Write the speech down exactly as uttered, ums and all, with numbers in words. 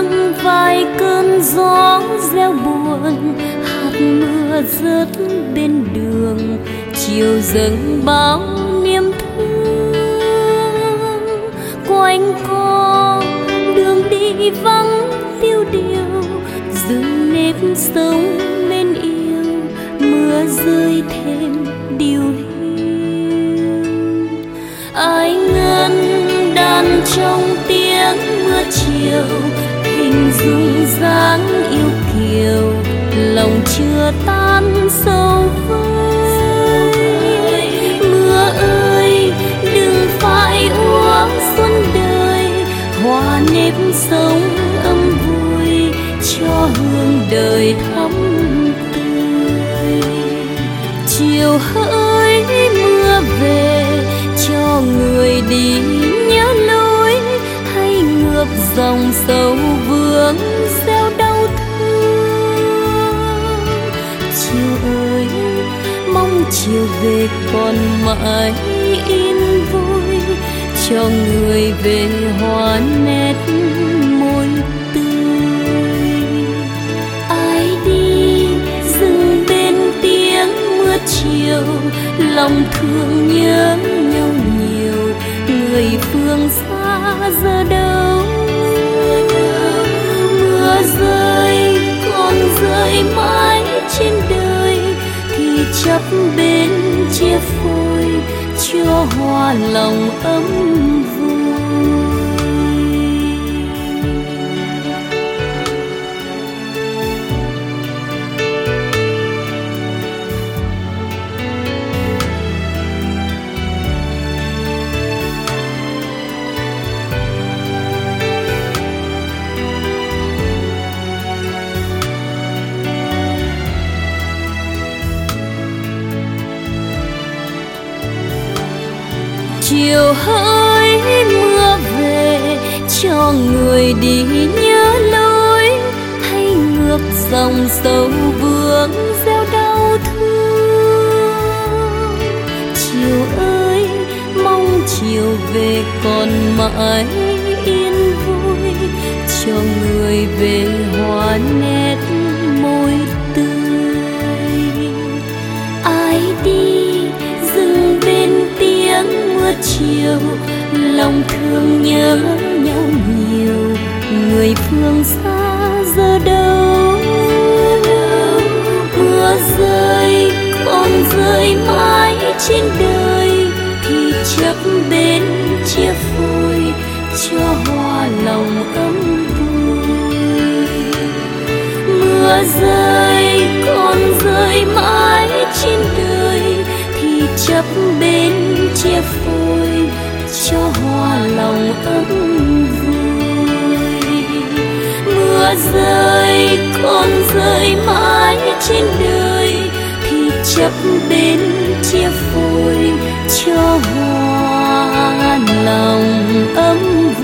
ngang vài cơn gió reo buồn, hạt mưa rớt bên đường, chiều dâng bao niềm thương. Quanh co đường đi vắng tiêu điều, dừng nếp sống bên yêu, mưa rơi thêm điều hiu. Ai ngân đàn trong tiếng mưa chiều, hình dung dáng yêu kiều, lòng chưa tan sâu vơi. Mưa ơi đừng phải úa xuân đời, hoa nếp sống ấm vui cho hương đời thắm tươi. Chiều hỡi mưa về cho người đi nhớ lối, hay ngược dòng sâu vướng gieo đau thương. Chiều ơi mong chiều về còn mãi yên vui, cho người về hoa nét môi tươi. Ai đi dừng bên tiếng mưa chiều, lòng thương nhớ nhau nhiều, người phương xa giờ đâu. Mưa rơi còn rơi mãi trên đời, thì chấp bên chia phôi cho hoa lòng ấm vui. Chiều hỡi mưa về cho người đi nhớ lối, hay ngược dòng sâu vướng gieo đau thương. Chiều ơi mong chiều về còn mãi yên vui, cho người về hoa nét môi tươi. Ai đi dừng bên tiếng mưa chiều, lòng thương nhớ nhau nhiều, người phương xa giờ đâu. Mưa rơi còn rơi mãi trên đời, thì chấp bên chia phôi cho hoa lòng ấm vui. Mưa rơi còn rơi mãi trên đời, thì chấp bên chia phôi cho hoa lòng ấm vui. Mưa rơi còn rơi mãi trên đời, thì chấp bên chia phôi cho hoa lòng ấm vui.